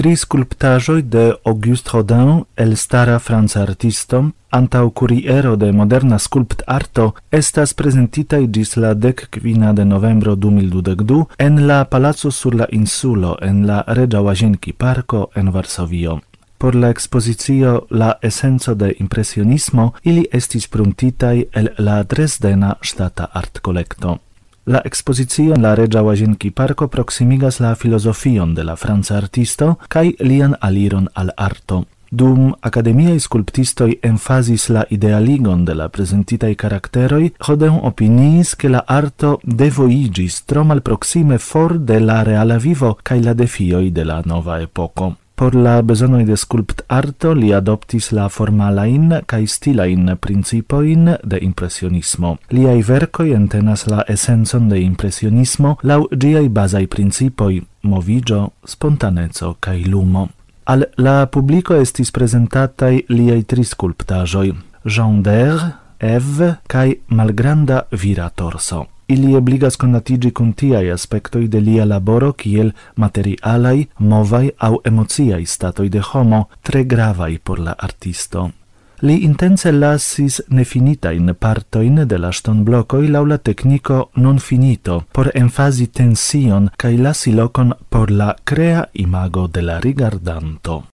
Tri skulptaĵoj de Auguste Rodin, elstara franca artisto, antaŭ kuriero de moderna skulptarto, estas prezentitaj ĝis la 15 de novembro 2022 en la Palaco sur la Insulo en la Reĝa Łazienki-parko en Varsovio. Por la expozicio La esenco de impresionismo ili estis pruntitaj el la Dresdena ŝtata artkolekto. La expozicio en la Reĝa Łazienki-parko proksimigas la filozofion de la franca artisto kaj lian aliron al arto. Dum akademiaj skulptistoj emfazis la idealigon de la prezentitaj karakteroj, Rodin opiniis, ke la arto devojiĝis tro malproksime for de la reala vivo kaj la defioj de la nova epoko. Por la bezonoj de skulptarto li adoptis la formalajn kaj stilajn principojn de impresionismo. Liaj verkoj entenas la esencon de impresionismo laŭ ĝiaj bazaj principoj: moviĝo, spontaneco kaj lumo. Al la publiko estis prezentataj liaj tri skulptaĵoj: Jean d'Air, Eve kaj malgranda vira torso. Ili ebligas konatiĝi kun tiaj aspektoj de lia laboro kiel materialaj, movaj aŭ emociaj statoj de homo, tre gravaj por la artisto. Li intence lasis nefinitajn partojn de la ŝtonblokoj laŭ la tekniko non finito por emfazi tension kaj lasi lokon por la krea imago de la rigardanto.